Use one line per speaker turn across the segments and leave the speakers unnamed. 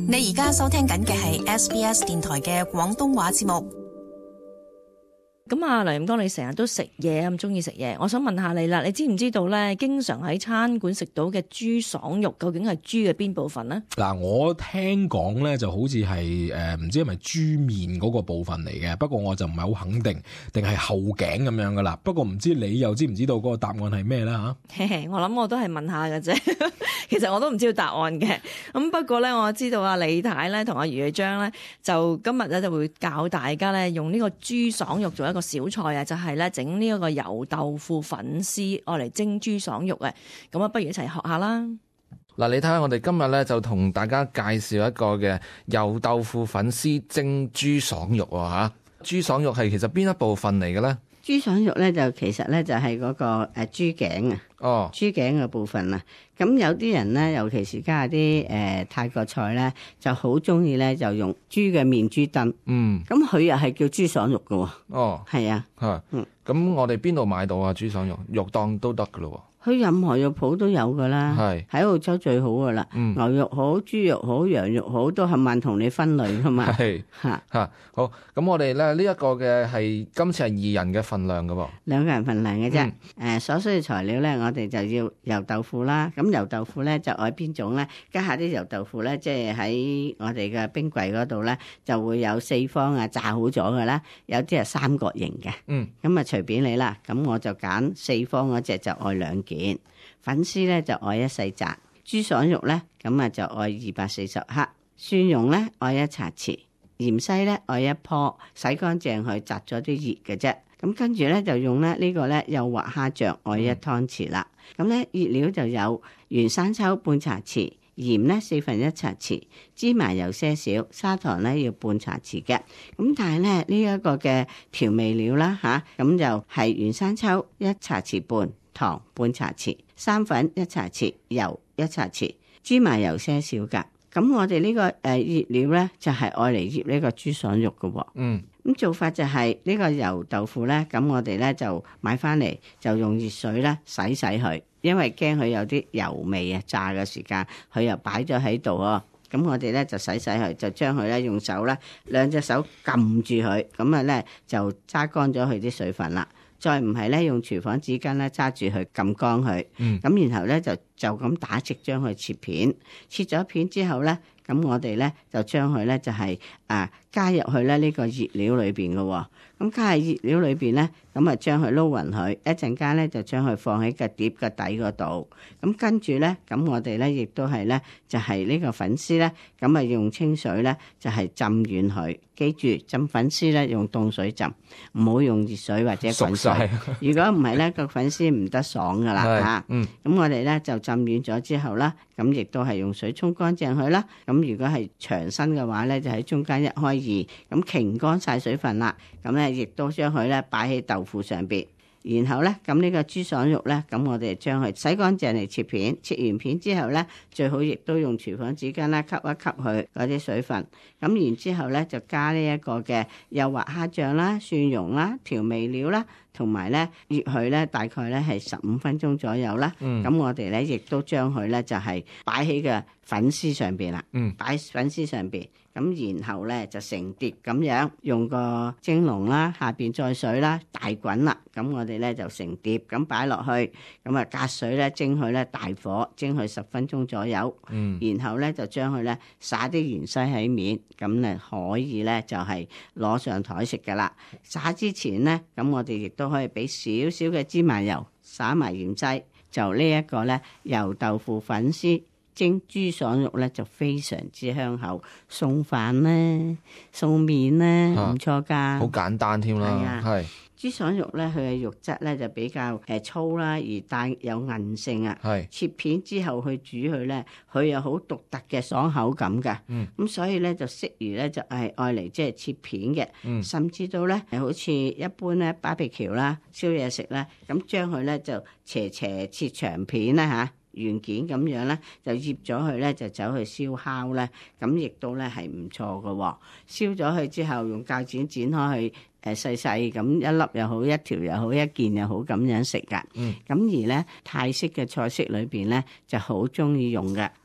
你而家收聽緊嘅係 SBS 電台嘅廣東話節目。
咁啊，梁焱剛，你成日都食嘢咁中意食嘢，我想問下你啦，你知唔知道咧？經常喺餐館食到嘅豬爽肉，究竟係豬嘅邊部分呢？
嗱，我聽講咧就好似係唔知係咪豬面嗰個部分嚟嘅，不過我就唔係好肯定，定係後頸咁樣噶啦。不過唔知你又知唔知道嗰個答案係咩啦嚇？
我諗我都係問下嘅啫，其實我都唔知道答案嘅。咁不過咧，我知道阿李太咧同阿余章咧，就今日咧就會教大家咧用呢個豬爽肉做一個小菜啊，就係咧整呢一個油豆腐粉絲，愛嚟蒸豬爽肉嘅。咁啊，不如一齊學下啦。
嗱，你睇下我哋今日咧就同大家介紹一個嘅油豆腐粉絲蒸豬爽肉喎嚇。豬爽肉係其實邊一部分嚟嘅咧？
豬爽肉咧就其實咧就係嗰個豬頸啊，豬頸嘅部分啊。咁有啲人咧，尤其是加啲泰國菜咧，就好中意咧就用豬嘅面豬墩。咁佢又係叫豬爽肉嘅喎。係啊。
咁我哋邊度買到啊？豬爽肉肉檔都得嘅咯喎。
佢任何肉鋪都有噶啦，喺澳洲最好噶啦。牛肉好、豬肉好、羊肉好，都冚唪唥同你分類噶嘛。
好，咁我哋咧呢一個嘅係今次係2人嘅份量嘅喎。
2個人份量嘅啫。所需要材料咧，我哋就要油豆腐啦。咁油豆腐咧就愛邊種咧？家下啲油豆腐咧，即係喺我哋嘅冰櫃嗰度咧，就會有4方啊炸好咗嘅啦，有啲係三角形嘅。咁啊隨便你啦。咁我就揀4方嗰隻就愛2件。粉絲咧就愛1細紮，豬爽肉咧咁啊就愛240克，蒜蓉咧愛1茶匙，芫茜咧愛1棵，洗乾淨佢摘咗啲葉嘅啫。咁跟住咧就用咧呢個咧幼滑蝦醬愛1湯匙啦。咁咧熱料就有原生抽半茶匙，鹽咧1/4茶匙，芝麻油些少，砂糖咧要半茶匙嘅。咁但係咧呢一個嘅調味料啦咁就係原生抽1茶匙半。糖半茶匙，生粉1茶匙，油1茶匙，芝麻油些少噶。咁我哋呢個熱料咧就係愛嚟醃呢個豬爽肉嘅喎。咁做法就係呢個油豆腐咧，咁我哋咧就買翻嚟就用熱水咧洗佢，因為驚佢有啲油味啊，炸嘅時間佢又擺咗喺度喎。咁我哋咧就洗佢，就將佢咧用手咧2隻手撳住佢，咁啊咧就揸乾咗佢啲水分啦。再唔係咧，用廚房紙巾咧揸住佢撳乾佢，咁然後咧就咁打直將佢切片，切咗片之後咧，咁我哋咧就將佢咧就係加入去咧呢個熱料裏邊嘅喎。咁加入熱料裏邊咧，咁啊將佢撈勻佢，一陣間咧就將佢放喺個碟個底嗰度。咁跟住咧，咁我哋咧亦都係咧就係呢個粉絲咧，咁啊用清水咧就係浸軟佢。記住浸粉絲咧用凍水浸，唔好用熱水或者滾水。如果唔係咧，個粉絲唔得爽噶啦嚇。咁我哋咧就浸軟咗之後啦，咁亦都係用水沖乾淨佢啦。咁如果係長身嘅話咧，就喺中間1開2，咁擎乾晒水分啦。咁咧亦都將佢咧擺喺豆腐上邊。然後咧，咁呢個豬爽肉咧，咁我哋將佢洗乾淨嚟切片，切完片之後咧，最好亦都用廚房紙巾啦，吸一吸佢嗰啲水分。咁然之後咧，就加呢一個嘅幼滑蝦醬啦、蒜蓉啦、調味料啦，同埋咧醃佢咧，大概咧係15分鐘左右啦。咁我哋咧亦都將佢咧就係擺喺個粉絲上邊啦，擺粉絲上邊。咁然後咧就成碟咁樣，用個蒸籠啦，下邊再水啦，大滾啦。咁我哋咧就成碟咁擺落去，咁啊隔水咧蒸佢咧大火蒸佢10分鐘左右。然後咧就將佢咧撒啲芫茜喺面，咁咧可以咧就係攞上台食噶啦。撒之前咧，咁我哋亦都可以俾少少嘅芝麻油，撒埋芫茜，就呢一個咧油豆腐粉絲蒸豬爽肉咧就非常之香口，餸飯咧、餸麵咧唔錯㗎，
好簡單添啦。係
豬爽肉咧，佢嘅肉質咧就比較粗啦，而帶有韌性啊。切片之後去煮佢咧，佢有好獨特嘅爽口感㗎。咁所以咧就適宜咧就係愛嚟即係切片嘅，甚至到咧好似一般咧 barbecue 啦、燒嘢食啦，咁將佢咧就切長片啦嚇。原件咁樣咧，就醃咗佢咧，就走去燒烤咧，咁亦都咧係唔錯嘅喎。燒咗佢之後，用鉸剪剪開佢，細細咁一粒又好，一條又好，一件又好咁樣食㗎。咁而咧泰式嘅菜式裏邊咧，就好中意用嘅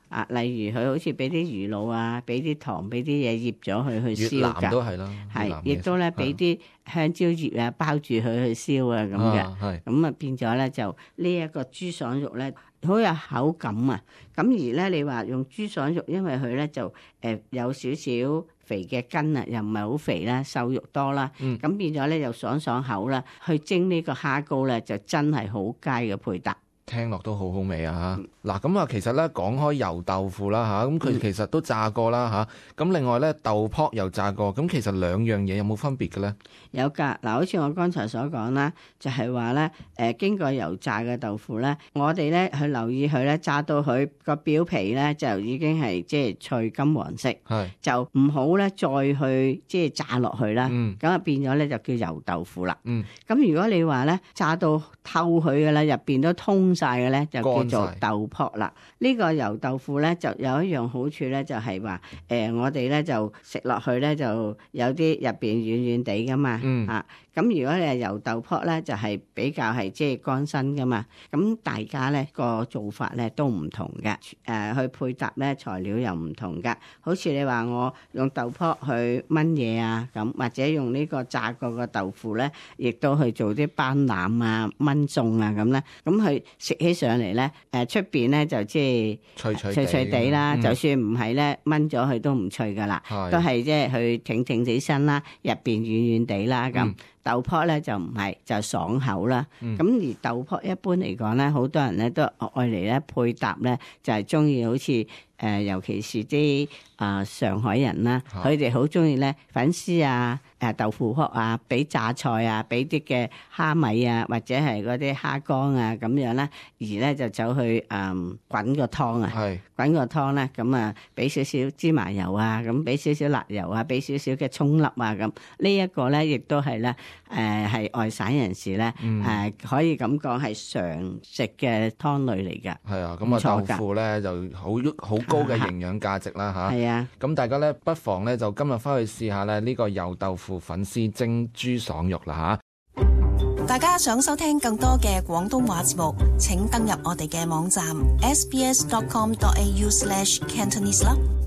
例如佢好似俾啲魚露啊，俾啲糖，俾啲嘢醃咗佢去燒㗎。
越南都係啦，
係，亦都咧俾啲香蕉葉啊包住佢去燒啊咁嘅。
係
咁啊變咗咧就呢一個豬爽肉咧好有口感啊！咁而咧你話用豬爽肉，因為佢咧就有少少肥嘅筋啊，又唔係好肥啦，瘦肉多啦，咁變咗咧又爽口啦，去蒸呢個蝦膏咧就真係好佳嘅配搭。
聽落都好好味啊！嗱，咁啊，其實咧講開油豆腐啦嚇，咁佢其實都炸過啦嚇。咁另外咧豆卜又炸過，咁其實兩樣嘢有冇分別嘅咧？
有㗎，嗱，好似我剛才所講啦，就係話咧經過油炸嘅豆腐咧，我哋咧去留意佢咧炸到佢個表皮咧就已經係即係脆金黃色，就唔好咧再去即係炸落去啦。咁啊變咗咧就叫油豆腐啦。咁如果你話咧炸到透佢嘅啦，入邊都通晒嘅咧，就叫做豆卜啦。呢個油豆腐咧就有一樣好處咧，就係話我哋咧就食落去咧就有啲入邊軟軟地噶嘛。咁如果你係油豆卜咧，就係比較係即係乾身噶嘛。咁大家咧個做法咧都唔同嘅，去配搭咧材料又唔同噶。好似你話我用豆卜去炆嘢啊，咁或者用呢個炸過嘅豆腐咧，亦都去做啲斑腩啊、炆餸啊咁咧。咁佢食起上嚟咧，出邊咧就即係脆脆地啦。就算唔係咧炆咗佢都唔脆噶啦，都係即係佢挺挺起身啦，入邊軟軟地啦咁。豆卜咧就唔係，就爽口啦。咁而豆卜一般嚟講咧，好多人咧都愛嚟咧配搭咧，就係中意好似尤其是啲上海人啦，佢哋好中意咧粉絲啊、豆腐殼啊，俾榨菜啊，俾啲嘅蝦米啊，或者係嗰啲蝦乾啊咁樣啦，而咧就走去滾個湯啊，滾個湯咧，咁啊俾少少芝麻油啊，咁俾少少辣油啊，俾少少嘅葱粒啊，咁呢一個咧亦都係咧係外省人士咧可以咁講係常食嘅湯類嚟㗎。
係啊，咁啊豆腐咧就好高嘅營養價值啦嚇。係啊，咁大家咧不妨咧就今日翻去試下咧呢個油豆腐粉絲蒸豬爽肉啦嚇。
大家想收聽更多嘅廣東話節目，請登入我哋嘅網站 sbs.com.au/cantonese 啦。